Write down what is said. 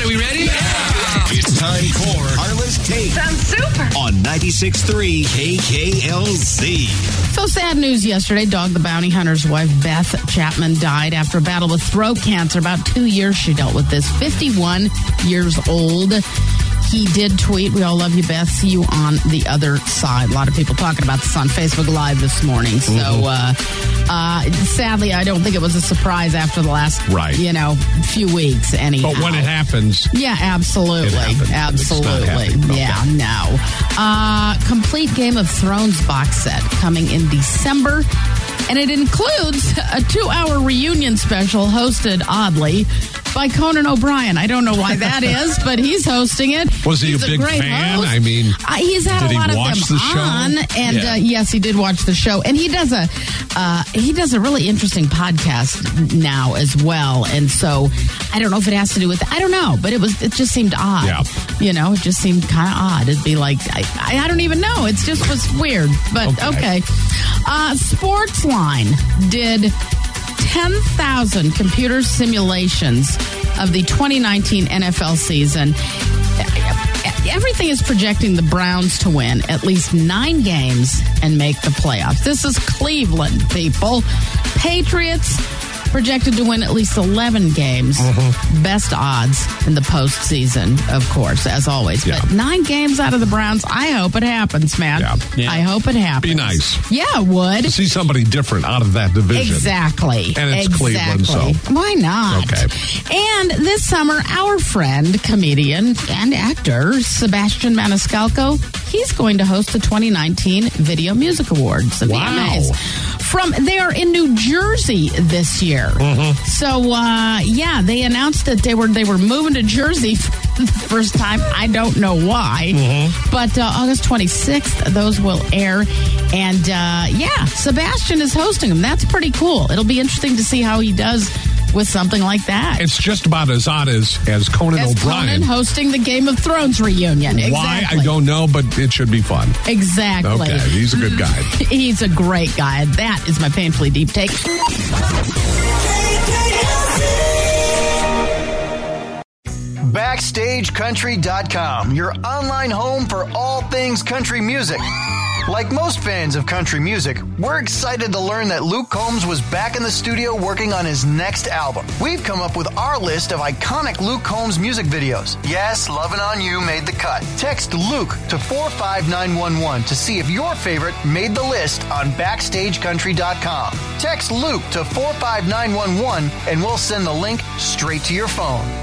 Are we ready? Yeah. It's time for Carla's Take. Sounds super. On 96.3 KKLZ. So sad news yesterday. Dog the Bounty Hunter's wife, Beth Chapman, died after a battle with throat cancer. About 2 years she dealt with this. 51 years old. He did tweet, "We all love you, Beth. See you on the other side." A lot of people talking about this on Facebook Live this morning. So, sadly, I don't think it was a surprise after the last, few weeks. Anyhow, but when it happens, yeah, absolutely, it happens. absolutely, yeah, no. Complete Game of Thrones box set coming in December. And it includes a 2-hour reunion special hosted, oddly, by Conan O'Brien. I don't know why that is, but he's hosting it. Was he he's a big fan? Host. I mean, he's had a lot of them the show? on, and yes, he did watch the show. And he does a really interesting podcast now as well. And so I don't know if it has to do with I don't know, but it just seemed odd. Yeah. It just seemed kind of odd. It'd be like I don't even know. It just was weird. But okay. Sportsline did 10,000 computer simulations of the 2019 NFL season. Everything is projecting the Browns to win at least 9 games and make the playoffs. This is Cleveland, people. Patriots projected to win at least 11 games. Best odds in the postseason, of course, as always. Yeah. But 9 games out of the Browns, I hope it happens, man. Yeah. I hope it happens. Be nice. Yeah, it would. To see somebody different out of that division. Exactly. And it's Cleveland, so. Why not? Okay. And this summer, our friend, comedian, and actor, Sebastian Maniscalco, he's going to host the 2019 Video Music Awards. The VMAs. They are in New Jersey this year. So, they announced that they were moving to Jersey for the first time. I don't know why. But August 26th, those will air. And, Sebastian is hosting them. That's pretty cool. It'll be interesting to see how he does with something like that. It's just about as odd as Conan O'Brien. Conan hosting the Game of Thrones reunion. Exactly. Why, I don't know, but it should be fun. Exactly. Okay, he's a good guy. He's a great guy. That is my painfully deep take. BackstageCountry.com, your online home for all things country music. Like most fans of country music, we're excited to learn that Luke Combs was back in the studio working on his next album. We've come up with our list of iconic Luke Combs music videos. Yes, Lovin' On You made the cut. Text Luke to 45911 to see if your favorite made the list on BackstageCountry.com. Text Luke to 45911 and we'll send the link straight to your phone.